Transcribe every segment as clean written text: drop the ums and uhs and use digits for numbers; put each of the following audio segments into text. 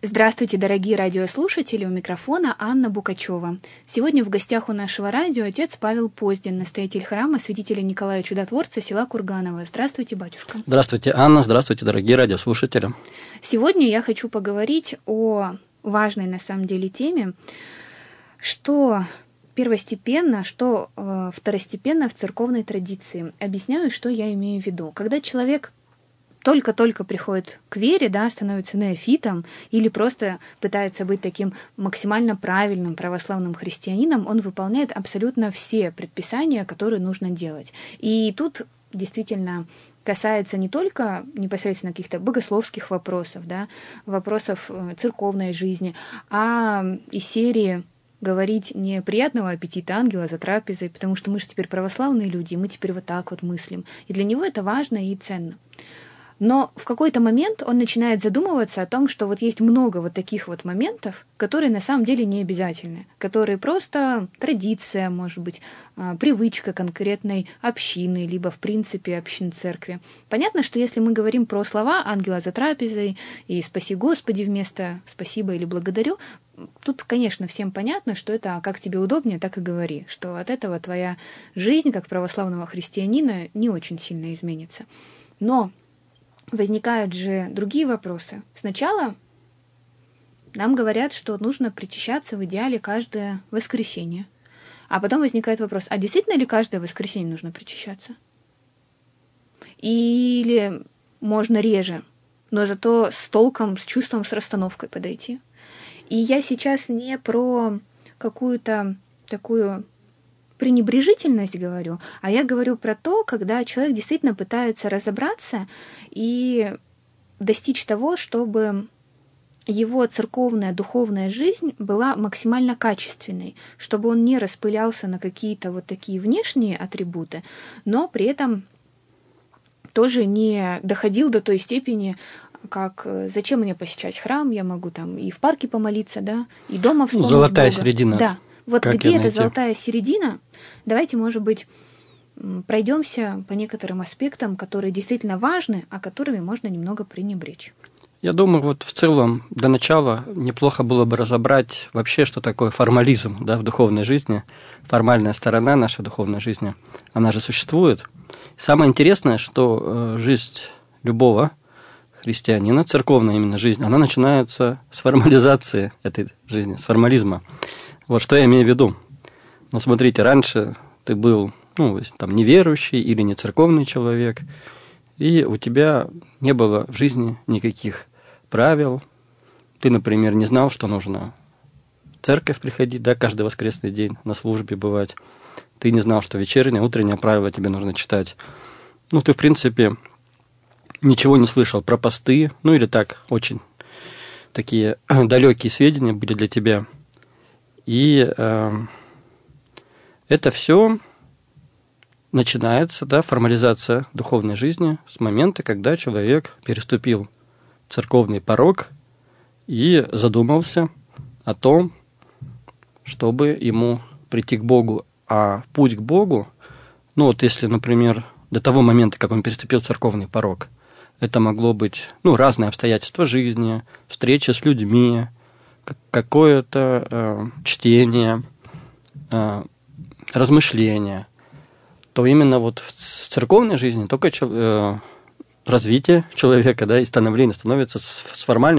Здравствуйте, дорогие радиослушатели, у микрофона Анна Букачева. Сегодня в гостях у нашего радио отец Павел Поздин, настоятель храма святителя Николая Чудотворца, села Курганово. Здравствуйте, батюшка. Здравствуйте, Анна, здравствуйте, дорогие радиослушатели. Сегодня я хочу поговорить о важной на самом деле теме, что первостепенно, что второстепенно в церковной традиции. Объясняю, что я имею в виду. Когда человек только-только приходит к вере, да, становится неофитом или просто пытается быть таким максимально правильным православным христианином, он выполняет абсолютно все предписания, которые нужно делать. И тут действительно касается не только непосредственно каких-то богословских вопросов, да, вопросов церковной жизни, а из серии говорить не приятного аппетита ангела за трапезой, потому что мы же теперь православные люди, мы теперь вот так вот мыслим. И для него это важно и ценно. Но в какой-то момент он начинает задумываться о том, что вот есть много вот таких вот моментов, которые на самом деле не обязательны, которые просто традиция, может быть, привычка конкретной общины, либо в принципе общин церкви. Понятно, что если мы говорим про слова «ангела за трапезой» и «спаси Господи» вместо «спасибо» или «благодарю», тут, конечно, всем понятно, что это как тебе удобнее, так и говори, что от этого твоя жизнь как православного христианина не очень сильно изменится. Но возникают же другие вопросы. Сначала нам говорят, что нужно причащаться в идеале каждое воскресенье. А потом возникает вопрос, а действительно ли каждое воскресенье нужно причащаться? Или можно реже, но зато с толком, с чувством, с расстановкой подойти? И я сейчас не про какую-то такую пренебрежительность говорю, а я говорю про то, когда человек действительно пытается разобраться и достичь того, чтобы его церковная, духовная жизнь была максимально качественной, чтобы он не распылялся на какие-то вот такие внешние атрибуты, но при этом тоже не доходил до той степени, как зачем мне посещать храм, я могу там и в парке помолиться, да, и дома вспомнить золотая Бога. середина. Да. Вот как где эта золотая середина? Давайте, может быть, пройдемся по некоторым аспектам, которые действительно важны, а которыми можно немного пренебречь. Я думаю, вот в целом для начала неплохо было бы разобрать вообще, что такое формализм, да, в духовной жизни. Формальная сторона нашей духовной жизни, она же существует. Самое интересное, что жизнь любого христианина, церковная именно жизнь, она начинается с формализации этой жизни, с формализма. Вот что я имею в виду. Ну, смотрите, раньше ты был, там, неверующий или не церковный человек, и у тебя не было в жизни никаких правил. Ты, например, не знал, что нужно в церковь приходить, да, каждый воскресный день на службе бывать. Ты не знал, что вечернее, утреннее правило тебе нужно читать. Ты, в принципе, ничего не слышал про посты, или так, очень такие далекие сведения были для тебя. И это все начинается, да, формализация духовной жизни с момента, когда человек переступил церковный порог и задумался о том, чтобы ему прийти к Богу. А путь к Богу, если, например, до того момента, как он переступил церковный порог, это могло быть, разные обстоятельства жизни, встречи с людьми, какое-то чтение, размышление, то именно вот в церковной жизни только развитие человека, да, и становление становится с формальной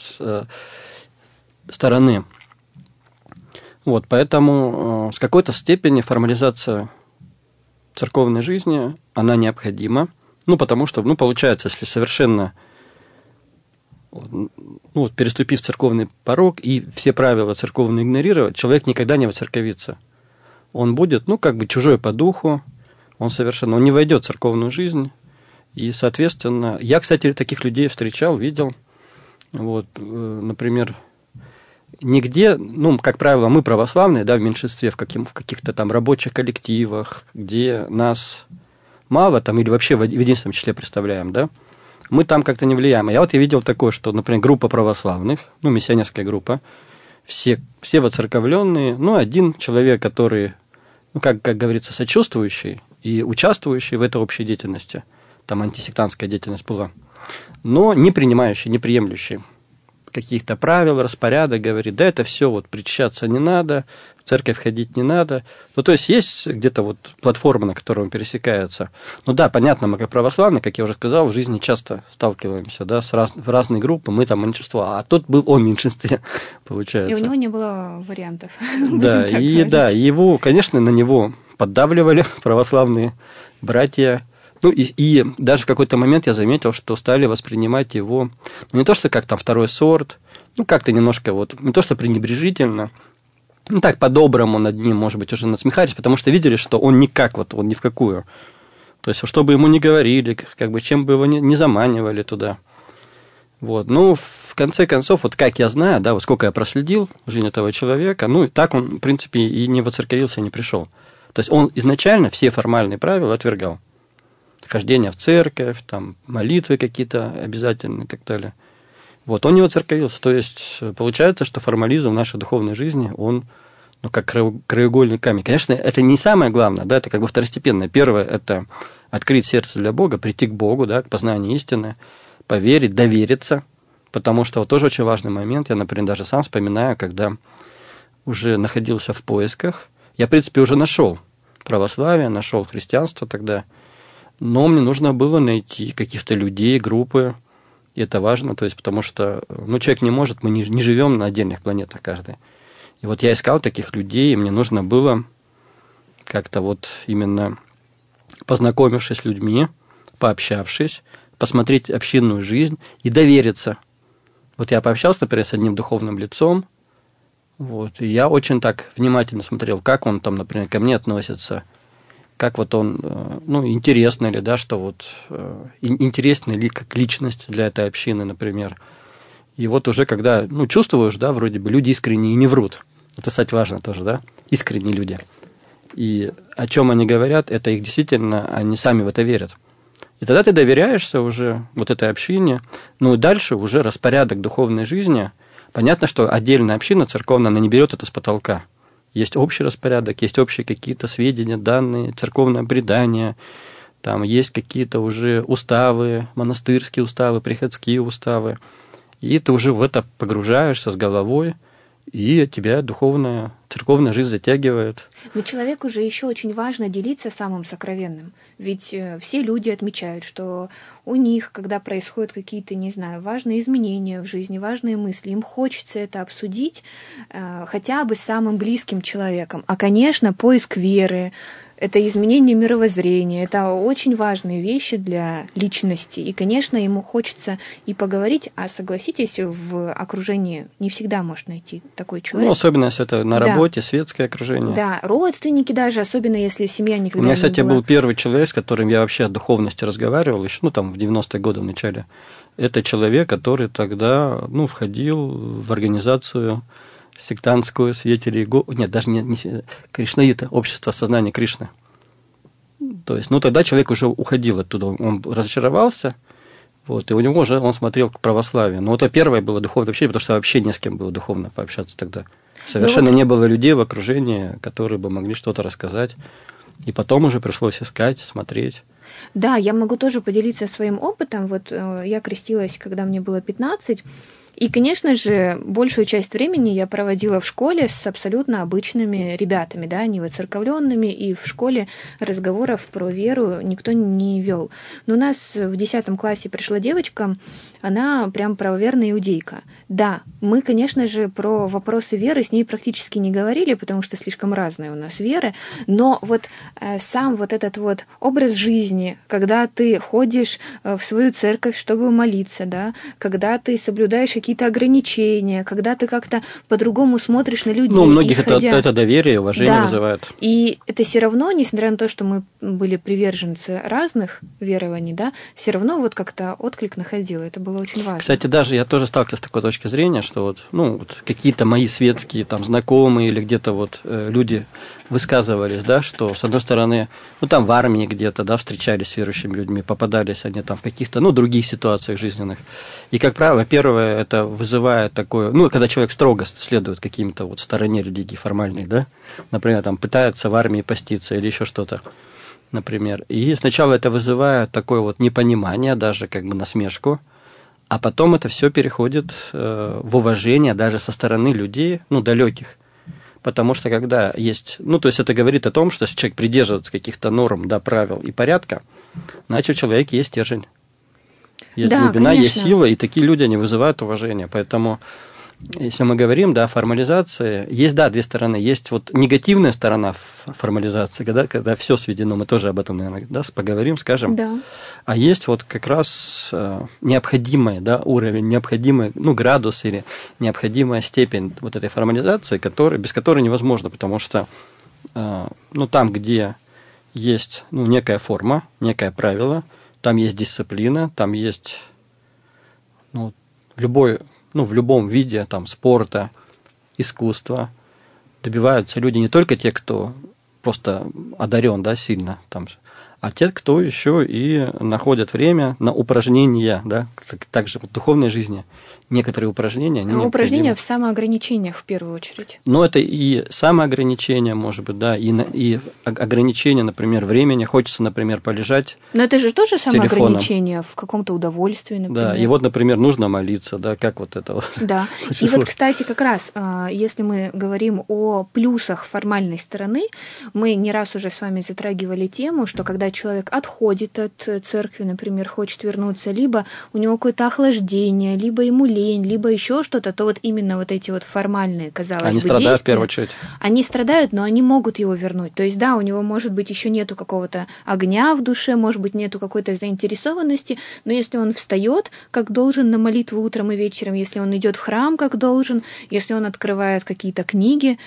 стороны. Вот, поэтому с какой-то степени формализация церковной жизни, она необходима, потому что, получается, если совершенно переступив церковный порог и все правила церковные игнорировать, человек никогда не воцерковится. Он будет, чужой по духу, он не войдет в церковную жизнь. И, соответственно, я, кстати, таких людей встречал, видел. Вот, например, нигде, как правило, мы православные, да, в меньшинстве, в каких-то там рабочих коллективах, где нас мало там или вообще в единственном числе представляем, да, мы там как-то не влияем. Я видел такое, что, например, группа православных, миссионерская группа, все воцерковленные, один человек, который, как говорится, сочувствующий и участвующий в этой общей деятельности, там антисектантская деятельность была, но не принимающий, не приемлющий каких-то правил, распорядок, говорит, да это все, вот причащаться не надо, в церковь ходить не надо. Ну, то есть где-то вот платформа, на которой он пересекается. Ну да, понятно, мы как православные, как я уже сказал, в жизни часто сталкиваемся, да, в разные группы, мы там меньшинство, а тот был он в меньшинстве, получается. И у него не было вариантов. Да, его, конечно, на него поддавливали православные братья. Ну, и даже в какой-то момент я заметил, что стали воспринимать его, ну, не то, что как там второй сорт, ну, как-то немножко вот, не то, что пренебрежительно, ну, так, по-доброму над ним, может быть, уже насмехались, потому что видели, что он никак, вот, он ни в какую. То есть, что бы ему ни говорили, как бы, чем бы его не заманивали туда. Вот, ну, в конце концов, вот как я знаю, да, вот сколько я проследил жизнь этого человека, ну, и так он, в принципе, и не воцерковился, и не пришел. То есть, он изначально все формальные правила отвергал. Хождение в церковь, там, молитвы какие-то обязательные и так далее. Вот, он не воцерковился. То есть, получается, что формализм в нашей духовной жизни, он, ну, как краеугольный камень. Конечно, это не самое главное, да, это как бы второстепенное. Первое – это открыть сердце для Бога, прийти к Богу, да, к познанию истины, поверить, довериться, потому что вот тоже очень важный момент. Я, например, даже сам вспоминаю, когда уже находился в поисках, я, в принципе, уже нашел православие, нашел христианство тогда, но мне нужно было найти каких-то людей, группы, и это важно, то есть, потому что, ну, человек не может, мы не живем на отдельных планетах каждый. И вот я искал таких людей, и мне нужно было как-то вот именно познакомившись с людьми, пообщавшись, посмотреть общинную жизнь и довериться. Вот я пообщался, например, с одним духовным лицом, вот, и я очень так внимательно смотрел, как он там, например, ко мне относится, как вот он, ну, интересно ли, да, что вот, интересно ли как личность для этой общины, например. И вот уже когда, ну, чувствуешь, да, вроде бы люди искренние и не врут. Это, кстати, важно тоже, да, искренние люди. И о чем они говорят, это их действительно, они сами в это верят. И тогда ты доверяешься уже вот этой общине. Ну и дальше уже распорядок духовной жизни. Понятно, что отдельная община церковная, она не берет это с потолка. Есть общий распорядок, есть общие какие-то сведения, данные, церковное предание, там есть какие-то уже уставы, монастырские уставы, приходские уставы. И ты уже в это погружаешься с головой, и тебя духовная, церковная жизнь затягивает. Но человеку же еще очень важно делиться самым сокровенным. Ведь все люди отмечают, что у них, когда происходят какие-то, не знаю, важные изменения в жизни, важные мысли, им хочется это обсудить хотя бы с самым близким человеком. А, конечно, поиск веры, это изменение мировоззрения, это очень важные вещи для личности. И, конечно, ему хочется и поговорить, а согласитесь, в окружении не всегда может найти такой человек. Ну, особенно если это на работе, да. Светское окружение. Да, родственники даже, особенно если семья никогда не была. У меня, кстати, был первый человек, с которым я вообще о духовности разговаривал, еще, ну, там, в 90-е годы в начале. Это человек, который тогда, ну, входил в организацию сектантскую, свидетелей нет, даже не кришнаита, общество сознания Кришны. То есть, ну, тогда человек уже уходил оттуда, он разочаровался, вот, и у него уже он смотрел к православию. Но это первое было духовное общение, потому что вообще не с кем было духовно пообщаться тогда. Совершенно не было людей в окружении, которые бы могли что-то рассказать. И потом уже пришлось искать, смотреть. Да, я могу тоже поделиться своим опытом. Вот я крестилась, когда мне было 15. И, конечно же, большую часть времени я проводила в школе с абсолютно обычными ребятами, да, не воцерковленными, и в школе разговоров про веру никто не вел. Но у нас в 10 классе пришла девочка, она прям правоверная иудейка. Да, мы, конечно же, про вопросы веры с ней практически не говорили, потому что слишком разные у нас веры, но вот сам вот этот вот образ жизни, когда ты ходишь в свою церковь, чтобы молиться, да, когда ты соблюдаешь какие-то ограничения, когда ты как-то по-другому смотришь на людей. Ну, у многих это доверие, уважение вызывает. И это все равно, несмотря на то, что мы были приверженцы разных верований, да, все равно вот как-то отклик находило. Это было очень важно. Кстати, даже я тоже сталкивался с такой точки зрения, что вот, ну, вот какие-то мои светские там знакомые или где-то вот люди высказывались, да, что, с одной стороны, ну, там в армии где-то, да, встречались с верующими людьми, попадались они там в каких-то, ну, других ситуациях жизненных. И, как правило, первое, это вызывает такое, ну, когда человек строго следует каким-то вот стороне религии формальной, да, например, там пытается в армии поститься или еще что-то, например. И сначала это вызывает такое вот непонимание, даже как бы насмешку, А потом это все переходит в уважение даже со стороны людей, ну, далеких. Потому что когда есть... Ну, то есть это говорит о том, что если человек придерживается каких-то норм, да, правил и порядка, значит, в человеке есть стержень. Есть глубина, конечно. есть сила, и такие люди, они вызывают уважение. Поэтому, если мы говорим, да, о формализации, есть, да, две стороны. Есть вот негативная сторона формализации, когда все сведено, мы тоже об этом, наверное, да, поговорим, скажем. Да. А есть вот как раз необходимый, да, уровень, необходимый, ну, градус или необходимая степень вот этой формализации, без которой невозможно, потому что, ну, там, где есть, ну, некая форма, некое правило, там есть дисциплина, там есть, ну, в любом виде там, спорта, искусства добиваются люди не только те, кто просто одарен, да, сильно, там, а те, кто еще и находят время на упражнения, да, также в духовной жизни. Некоторые упражнения. Упражнения в самоограничениях в первую очередь. Но это и самоограничение, может быть, да, и ограничение, например, времени. Хочется, например, полежать. Но это же тоже самоограничение в каком-то удовольствии, например. Да, и вот, например, нужно молиться, да, как вот это. Да, и вот, кстати, как раз, если мы говорим о плюсах формальной стороны, мы не раз уже с вами затрагивали тему, что когда человек отходит от церкви, например, хочет вернуться, либо у него какое-то охлаждение, либо ему лень, либо еще что-то, то вот именно вот эти вот формальные, казалось бы, действия, страдают в первую очередь. Они страдают, но они могут его вернуть. То есть, да, у него, может быть, еще нету какого-то огня в душе, может быть, нету какой-то заинтересованности, но если он встает, как должен, на молитву утром и вечером, если он идет в храм, как должен, если он открывает какие-то книги,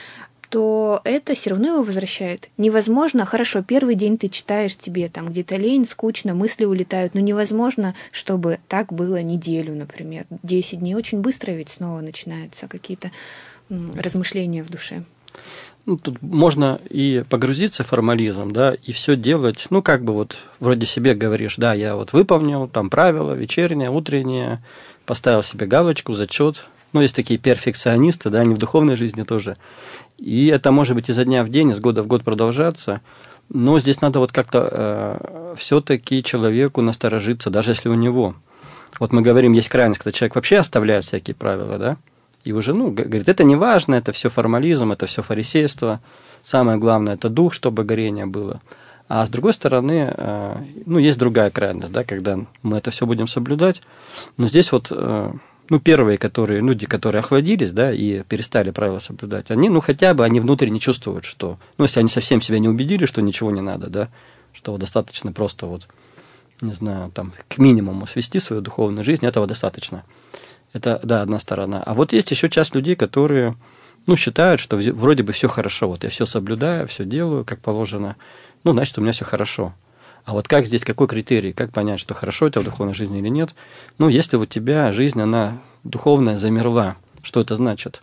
то это все равно его возвращает. Невозможно, хорошо, первый день ты читаешь, тебе там где-то лень, скучно, мысли улетают, но невозможно, чтобы так было неделю, например, 10 дней. Очень быстро ведь снова начинаются какие-то размышления в душе. Ну, тут можно и погрузиться в формализм, да, и все делать, ну, как бы вот вроде себе говоришь, да, я вот выполнил там правила, вечернее, утреннее, поставил себе галочку, зачет. Ну, есть такие перфекционисты, да, они в духовной жизни тоже. И это может быть изо дня в день, из года в год продолжаться. Но здесь надо вот как-то все-таки человеку насторожиться, даже если у него. Вот мы говорим, есть крайность, когда человек вообще оставляет всякие правила, да, и уже, ну, говорит, это не важно, это все формализм, это все фарисейство. Самое главное, это дух, чтобы горение было. А с другой стороны, ну, есть другая крайность, да, когда мы это все будем соблюдать. Но здесь вот... Ну, первые, люди, которые охладились, да, и перестали правила соблюдать, они, ну, хотя бы они внутренне чувствуют, что, ну, если они совсем себя не убедили, что ничего не надо, да, что достаточно просто вот, не знаю, там, к минимуму свести свою духовную жизнь, этого достаточно. Это, да, одна сторона. А вот есть еще часть людей, которые, ну, считают, что вроде бы все хорошо, вот я все соблюдаю, все делаю, как положено, ну, значит, у меня все хорошо. А вот как здесь, какой критерий, как понять, что хорошо это в духовной жизни или нет? Ну, если у тебя жизнь, она духовная замерла, что это значит?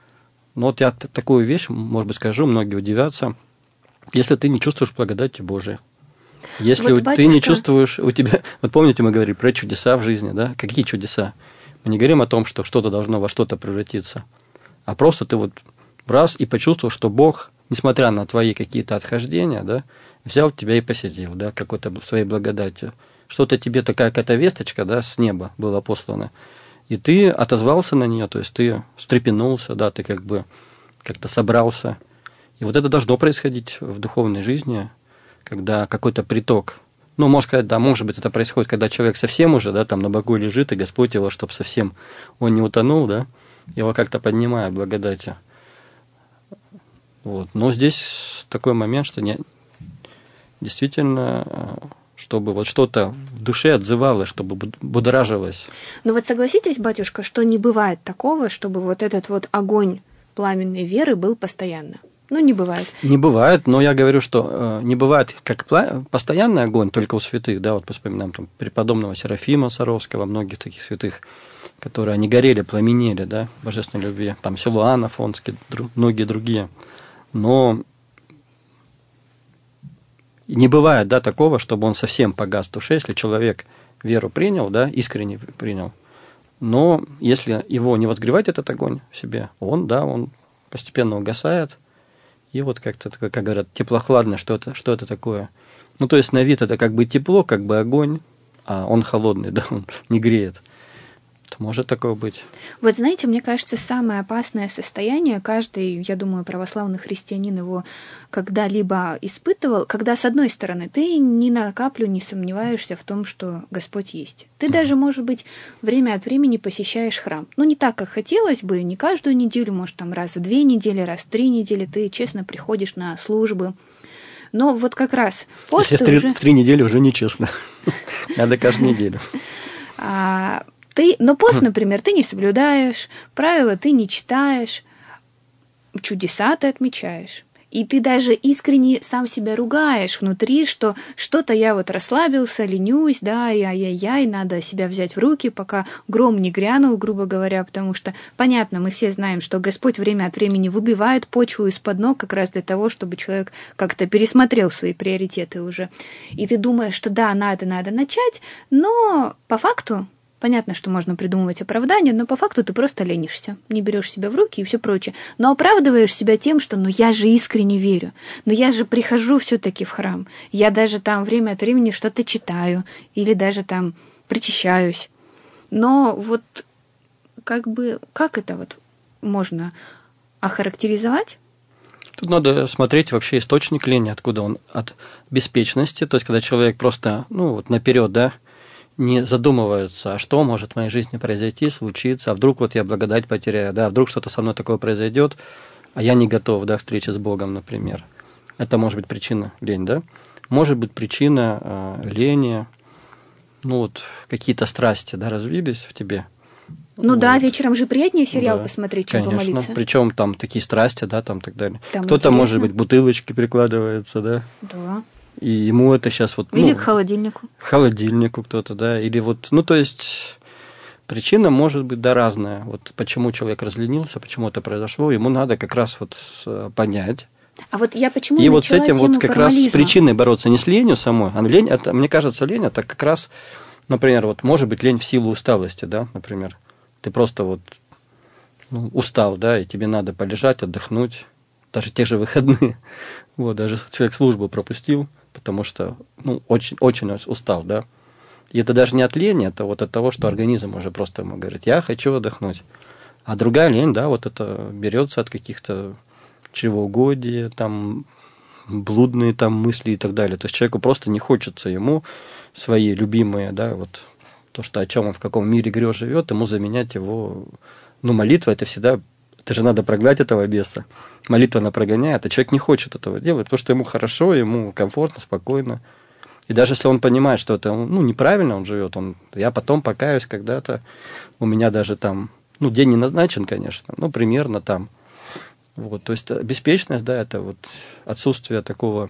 Ну, вот я такую вещь, может быть, скажу, многие удивятся. Если ты не чувствуешь благодати Божией, если вот, ты не чувствуешь, у тебя... Вот помните, мы говорили про чудеса в жизни, да? Какие чудеса? Мы не говорим о том, что что-то должно во что-то превратиться, а просто ты вот раз и почувствовал, что Бог, несмотря на твои какие-то отхождения, да, взял тебя и посетил, да, какой-то своей благодатью. Что-то тебе такая какая-то весточка, да, с неба была послана. И ты отозвался на нее, то есть ты встрепенулся, да, ты как бы как-то собрался. И вот это должно происходить в духовной жизни, когда какой-то приток. Ну, можно сказать, да, может быть, это происходит, когда человек совсем уже, да, там на боку лежит, и Господь его, чтобы совсем он не утонул, да, его как-то поднимает благодатью. Вот. Но здесь такой момент, что действительно, чтобы вот что-то в душе отзывалось, чтобы будоражилось. Но вот согласитесь, батюшка, что не бывает такого, чтобы вот этот вот огонь пламенной веры был постоянно? Ну, не бывает. Не бывает, но я говорю, что не бывает как постоянный огонь только у святых, да, вот вспоминаем там преподобного Серафима Саровского, многих таких святых, которые они горели, пламенели, да, божественной любви, там Силуан Афонский, многие другие. Но не бывает, да, такого, чтобы он совсем погас в душе, если человек веру принял, да, искренне принял, но если его не возгревать, этот огонь в себе, он постепенно угасает, и вот как-то, как говорят, теплохладно, что это такое. Ну, то есть на вид это как бы тепло, как бы огонь, а он холодный, да, он не греет. Может такое быть. Вот знаете, мне кажется, самое опасное состояние, каждый, я думаю, православный христианин его когда-либо испытывал, когда, с одной стороны, ты ни на каплю не сомневаешься в том, что Господь есть. Ты даже, может быть, время от времени посещаешь храм. Ну, не так, как хотелось бы, не каждую неделю, может, там раз в 2 недели, раз в 3 недели ты честно приходишь на службы. Но вот как раз пост если уже... в 3 недели уже нечестно. Надо каждую неделю. Но пост, например, ты не соблюдаешь, правила ты не читаешь, чудеса ты отмечаешь. И ты даже искренне сам себя ругаешь внутри, что что-то я вот расслабился, ленюсь, да, и ай-яй-яй, надо себя взять в руки, пока гром не грянул, грубо говоря, потому что, понятно, мы все знаем, что Господь время от времени выбивает почву из-под ног как раз для того, чтобы человек как-то пересмотрел свои приоритеты уже. И ты думаешь, что да, надо начать, но по факту понятно, что можно придумывать оправдания, но по факту ты просто ленишься, не берешь себя в руки и все прочее. Но оправдываешь себя тем, что ну я же искренне верю, но я же прихожу все-таки в храм, я даже там время от времени что-то читаю или даже там причащаюсь. Но вот как это вот можно охарактеризовать? Тут надо смотреть вообще источник лени, откуда он, от беспечности, то есть когда человек просто, наперед, да, не задумываются, а что может в моей жизни произойти, случиться, а вдруг вот я благодать потеряю, да, а вдруг что-то со мной такое произойдет, а я не готов, да, к встрече с Богом, например. Это может быть причина лень, да? Может быть причина лени, какие-то страсти, да, развились в тебе. Да, вечером же приятнее сериал посмотреть, чем конечно. Помолиться. Причем там такие страсти, да, там так далее. Там кто-то, может быть, бутылочки прикладывается, да. Да. И ему это сейчас вот... Или к холодильнику. К холодильнику кто-то, да. Или вот, то есть причина может быть, да, разная. Вот почему человек разленился, почему это произошло, ему надо как раз вот понять. А вот я почему и вот с этим вот как формализма. Раз с причиной бороться, не с ленью самой, а лень, это, мне кажется, лень это как раз, например, вот может быть лень в силу усталости, да, например. Ты просто вот устал, да, и тебе надо полежать, отдохнуть, даже те же выходные. Вот, даже человек службу пропустил, потому что, очень, очень устал, да. И это даже не от лени, это вот от того, что организм уже просто ему говорит, я хочу отдохнуть. А другая лень, да, вот это берется от каких-то чревоугодия, там, блудные там мысли и так далее. То есть человеку просто не хочется ему свои любимые, да, вот то, что о чем он в каком мире грех живет, ему заменять его, молитва это всегда, это же надо прогнать этого беса. Молитва она прогоняет, а человек не хочет этого делать, потому что ему хорошо, ему комфортно, спокойно. И даже если он понимает, что это неправильно он живет, я потом покаюсь когда-то, у меня даже там, день не назначен, конечно, примерно там. Вот, то есть беспечность, да, это вот отсутствие такого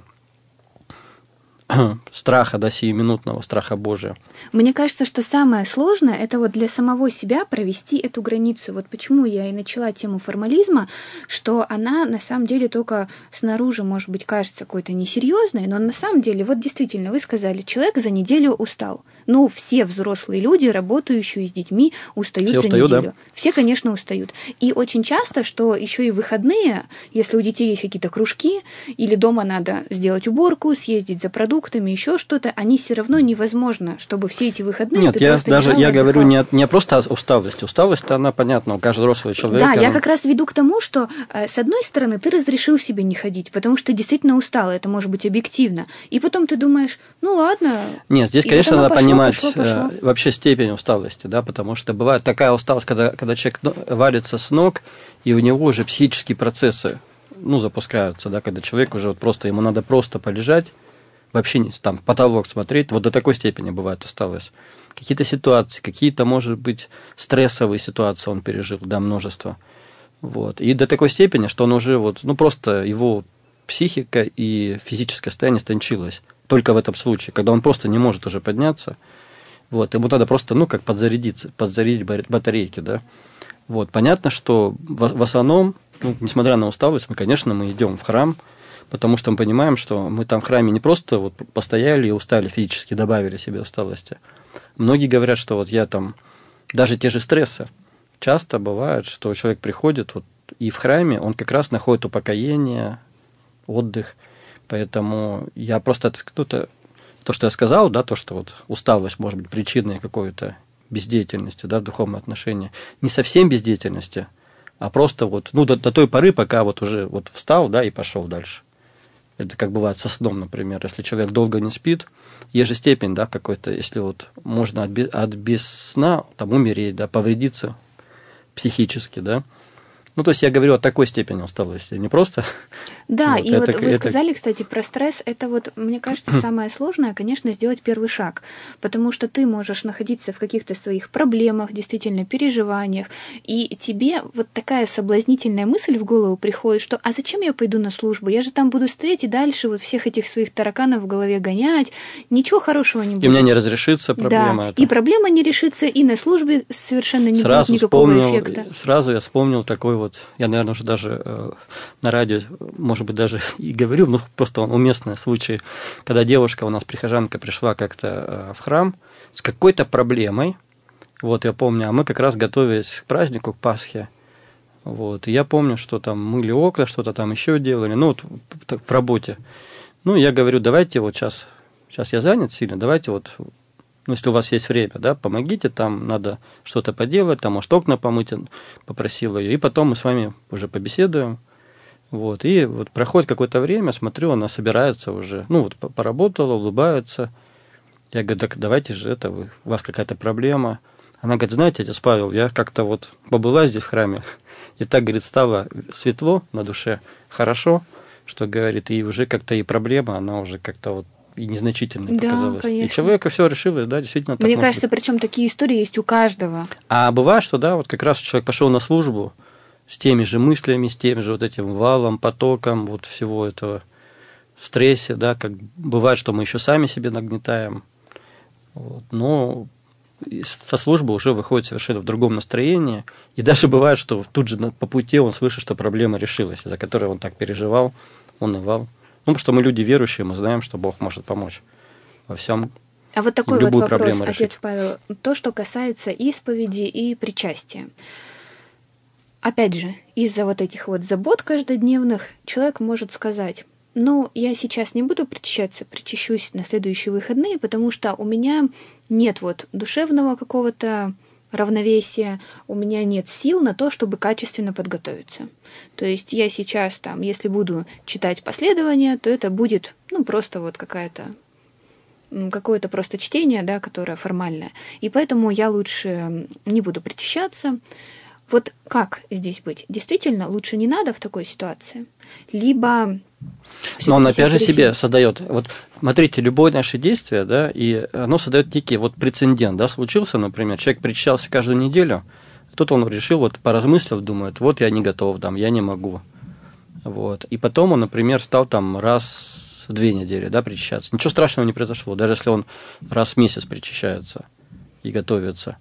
страха, да, сиюминутного страха Божия. Мне кажется, что самое сложное – это вот для самого себя провести эту границу. Вот почему я и начала тему формализма, что она на самом деле только снаружи, может быть, кажется какой-то несерьезной, но на самом деле, вот действительно, вы сказали, человек за неделю устал. Все взрослые люди, работающие с детьми, устают за неделю. Да? Все, конечно, устают. И очень часто, что еще и выходные, если у детей есть какие-то кружки, или дома надо сделать уборку, съездить за продуктами, еще что-то, они все равно невозможно, чтобы все эти выходные... Нет, я говорю не просто о усталости. Усталость, она понятна, у каждого взрослого человека. Да, я как раз веду к тому, что, с одной стороны, ты разрешил себе не ходить, потому что ты действительно устал, это может быть объективно. И потом ты думаешь, ладно... Нет, здесь, конечно, надо понимать вообще степень усталости, да, потому что бывает такая усталость, когда человек валится с ног, и у него уже психические процессы, запускаются, да, когда человек уже просто, ему надо просто полежать, вообще не там в потолок смотреть, вот до такой степени бывает усталость. Какие-то ситуации, какие-то, может быть, стрессовые ситуации он пережил, да, множество. Вот. И до такой степени, что он уже просто его психика и физическое состояние истончилось. Только в этом случае, когда он просто не может уже подняться, вот, ему надо просто, как подзарядить батарейки, да. Вот, понятно, что в основном, несмотря на усталость, мы идем в храм, потому что мы понимаем, что мы там в храме не просто постояли и устали физически, добавили себе усталости. Многие говорят, что я там, даже те же стрессы, часто бывает, что человек приходит и в храме он как раз находит упокоение, отдых. Поэтому я просто то, что я сказал, да, то, что усталость может быть причиной какой-то бездеятельности, да, в духовном отношении. Не совсем бездеятельности, а просто вот, ну, до той поры, пока вот уже вот встал, да, и пошел дальше. Это как бывает со сном, например. Если человек долго не спит, есть же степень, да, какой-то, если вот можно от без сна там умереть, да, повредиться психически, да. Ну, то есть я говорю о такой степени усталости, не просто... Да, вот, и вот вы сказали, кстати, про стресс. Это вот, мне кажется, самое сложное, конечно, сделать первый шаг, потому что ты можешь находиться в каких-то своих проблемах, действительно, переживаниях, и тебе вот такая соблазнительная мысль в голову приходит, что «а зачем я пойду на службу? Я же там буду стоять и дальше вот всех этих своих тараканов в голове гонять, ничего хорошего не будет». И у меня не разрешится проблема. Да, и проблема не решится, и на службе совершенно не будет никакого эффекта. Сразу я вспомнил такой вот, я, наверное, уже даже на радио, может быть, даже и говорил, ну, просто он уместный случай, когда девушка у нас, прихожанка, пришла как-то в храм с какой-то проблемой, вот, я помню, а мы как раз готовились к празднику, к Пасхе, вот, и я помню, что там мыли окна, что-то там еще делали, ну, вот в работе. Ну, я говорю, давайте вот сейчас я занят сильно, давайте вот, ну, если у вас есть время, да, помогите, там надо что-то поделать, там, может, окна помыть, попросила ее, и потом мы с вами уже побеседуем. Вот, и вот проходит какое-то время, смотрю, она собирается уже, ну, вот поработала, улыбается. Я говорю, так давайте же это, у вас какая-то проблема. Она говорит, знаете, отец Павел, я как-то вот побыла здесь в храме, и так, говорит, стало светло на душе, хорошо, что, говорит, и уже как-то и проблема, она уже как-то вот и незначительной показалась. Конечно. И человека все решилось, да, действительно. Мне кажется, причем такие истории есть у каждого. А бывает, что, да, вот как раз человек пошел на службу с теми же мыслями, с тем же вот этим валом, потоком вот всего этого стрессе, да, как бывает, что мы еще сами себе нагнетаем. Вот. Но со службы уже выходит совершенно в другом настроении. И даже бывает, что тут же по пути он слышит, что проблема решилась, из-за которой он так переживал, унывал. Ну, потому что мы люди верующие, мы знаем, что Бог может помочь во всем. А вот такой вот вопрос, отец Павел, то, что касается исповеди и причастия. Опять же, из-за вот этих вот забот каждодневных человек может сказать, ну, я сейчас не буду причащаться, причащусь на следующие выходные, потому что у меня нет вот душевного какого-то равновесия, у меня нет сил на то, чтобы качественно подготовиться. То есть я сейчас там, если буду читать последования, то это будет, ну, просто вот какое-то просто чтение, да, которое формальное. И поэтому я лучше не буду причащаться. Вот как здесь быть? Действительно, лучше не надо в такой ситуации? Либо... Но он опять же себе создает. Вот смотрите, любое наше действие, да, и оно создает некий вот прецедент, да, случился, например, человек причащался каждую неделю, тут он решил, вот поразмыслив, думает, вот я не готов, там, я не могу. Вот. И потом он, например, стал там раз в 2 недели, да, причащаться. Ничего страшного не произошло, даже если он раз в месяц причащается и готовится.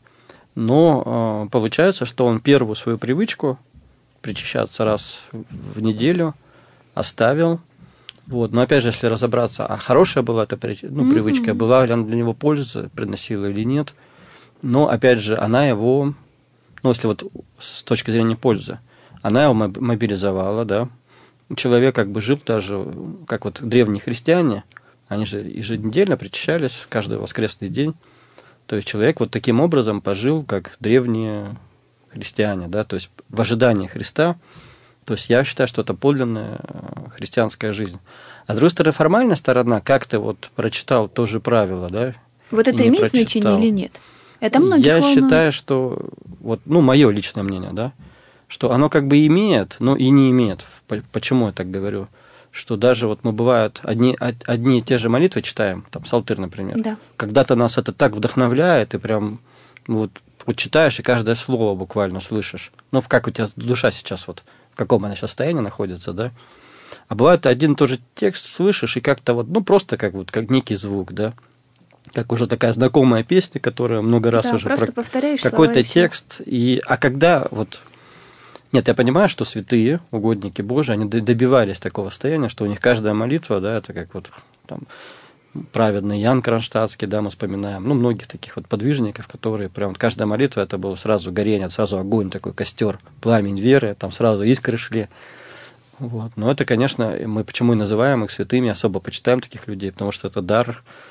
Но получается, что он первую свою привычку причащаться раз в неделю оставил. Вот. Но опять же, если разобраться, а хорошая была эта привычка, была ли она для него польза, приносила или нет. Но опять же, она его, ну если вот с точки зрения пользы, она его мобилизовала, да. Человек как бы жил даже, как вот древние христиане, они же еженедельно причащались каждый воскресный день. То есть человек вот таким образом пожил, как древние христиане, да, то есть в ожидании Христа. То есть я считаю, что это подлинная христианская жизнь. А с другой стороны, формальная сторона, как ты вот прочитал то же правило, да? Вот это имеет значение или нет? Это многих Я волнует. считаю, что, вот, ну, мое личное мнение, да, что оно как бы имеет, но и не имеет. Почему я так говорю? Что даже вот мы, бывают, одни и те же молитвы читаем, там, псалтырь, например. Да. Когда-то нас это так вдохновляет, и прям вот читаешь, и каждое слово буквально слышишь. Ну, как у тебя душа сейчас, вот, в каком она сейчас состоянии находится, да? А бывает, один и тот же текст слышишь, и как-то вот, ну, просто как вот, как некий звук, да? Как уже такая знакомая песня, которая много раз уже просто повторяешь какой-то текст. А когда вот... Нет, я понимаю, что святые, угодники Божии, они добивались такого состояния, что у них каждая молитва, да, это как вот там праведный Ян Кронштадтский, да, мы вспоминаем, ну, многих таких вот подвижников, которые прям вот каждая молитва, это было сразу горение, сразу огонь, такой костер, пламень веры, там сразу искры шли. Вот. Но это, конечно, мы почему и называем их святыми, особо почитаем таких людей, потому что это дар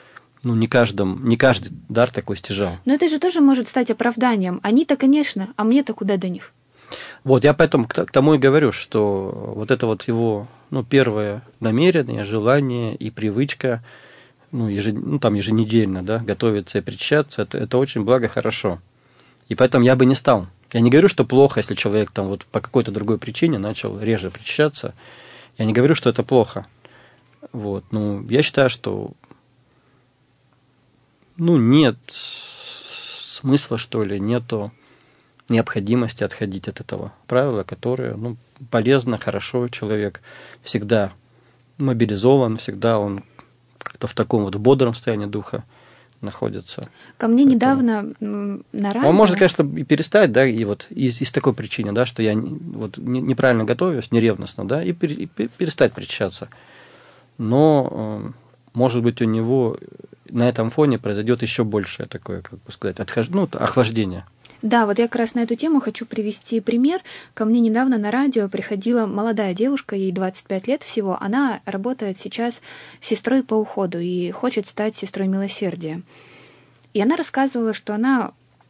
не каждый дар такой стяжал. Но это же тоже может стать оправданием. Они-то, конечно, а мне-то куда до них? Вот, я поэтому к тому и говорю, что вот это вот его, первое намерение, желание и привычка, там еженедельно, да, готовиться и причащаться, это очень благо, хорошо. И поэтому я бы не стал. Я не говорю, что плохо, если человек там вот по какой-то другой причине начал реже причащаться. Я не говорю, что это плохо. Вот, я считаю, что нет смысла, что ли, нету необходимости отходить от этого правила, которое полезно, хорошо, человек всегда мобилизован, всегда он как-то в таком вот бодром состоянии духа находится. Ко мне недавно на радио... Он может, конечно, и перестать, да, и вот из такой причины, да, что я вот неправильно готовлюсь, неревностно, да, и перестать причащаться. Но, может быть, у него на этом фоне произойдет еще большее такое, как бы сказать, охлаждение. Да, вот я как раз на эту тему хочу привести пример. Ко мне недавно на радио приходила молодая девушка, ей 25 лет всего. Она работает сейчас сестрой по уходу и хочет стать сестрой милосердия. И она рассказывала, что она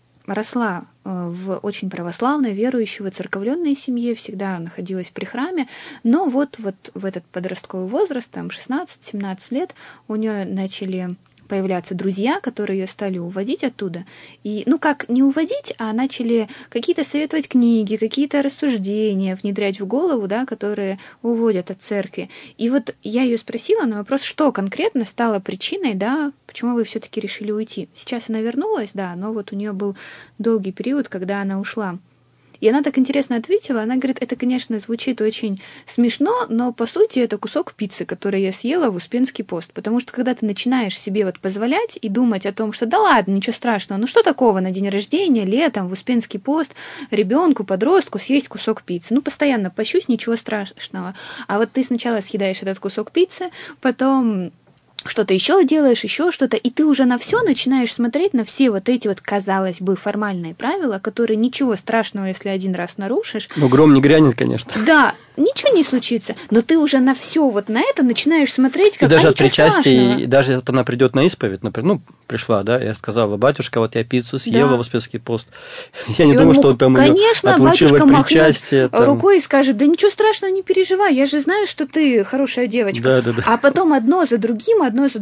росла в очень православной, верующей, воцерковленной семье, всегда находилась при храме, но вот в этот подростковый возраст, там 16-17 лет, у нее начали появляться друзья, которые ее стали уводить оттуда. И, как не уводить, а начали какие-то советовать книги, какие-то рассуждения внедрять в голову, да, которые уводят от церкви. И вот я ее спросила на вопрос, что конкретно стало причиной, да, почему вы все-таки решили уйти. Сейчас она вернулась, да, но вот у нее был долгий период, когда она ушла. И она так интересно ответила, она говорит, это, конечно, звучит очень смешно, но по сути это кусок пиццы, который я съела в Успенский пост. Потому что когда ты начинаешь себе вот позволять и думать о том, что да ладно, ничего страшного, что такого на день рождения, летом, в Успенский пост, ребенку, подростку съесть кусок пиццы. Постоянно пощусь, ничего страшного. А вот ты сначала съедаешь этот кусок пиццы, потом что-то еще делаешь, еще что-то, и ты уже на все начинаешь смотреть, на все вот эти вот, казалось бы, формальные правила, которые ничего страшного, если один раз нарушишь. Гром не грянет, конечно. Да, ничего не случится, но ты уже на все вот на это начинаешь смотреть, как даже от причастия, и даже вот она придет на исповедь, например, пришла, да, я сказала, батюшка, вот я пиццу съела в Успенский пост. Я не думаю, что он там конечно, отлучил от причастия. Рукой и скажет, да ничего страшного, не переживай, я же знаю, что ты хорошая девочка. Да. А потом одно за другим,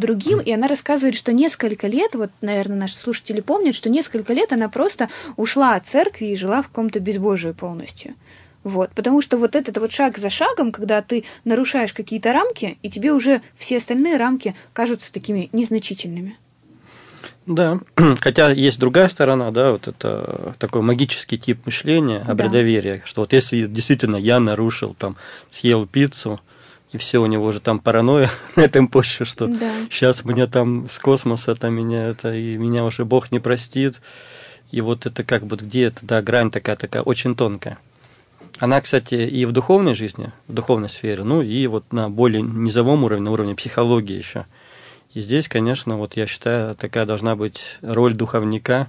и она рассказывает, что несколько лет, вот, наверное, наши слушатели помнят, что несколько лет она просто ушла от церкви и жила в каком-то безбожии полностью. Вот, потому что вот этот вот шаг за шагом, когда ты нарушаешь какие-то рамки, и тебе уже все остальные рамки кажутся такими незначительными. Да, хотя есть другая сторона, да, вот это такой магический тип мышления, обрядоверия, что вот если действительно я нарушил, там, съел пиццу, и все, у него уже там паранойя на этом почве, что сейчас мне там с космоса и меня уже Бог не простит. И вот это как бы где это, да, грань такая очень тонкая. Она, кстати, и в духовной жизни, в духовной сфере, и вот на более низовом уровне, на уровне психологии еще. И здесь, конечно, вот я считаю, такая должна быть роль духовника,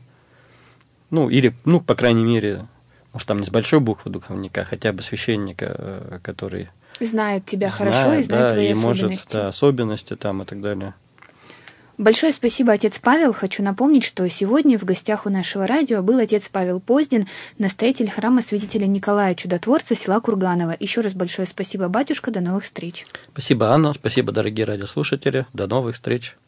или, по крайней мере, может, там не с большой буквы духовника, хотя бы священника, который знает тебя хорошо и знает твои и особенности. Может, особенности там и так далее. Большое спасибо, отец Павел. Хочу напомнить, что сегодня в гостях у нашего радио был отец Павел Поздин, настоятель храма святителя Николая Чудотворца, села Курганово. Еще раз большое спасибо, батюшка. До новых встреч. Спасибо, Анна. Спасибо, дорогие радиослушатели. До новых встреч.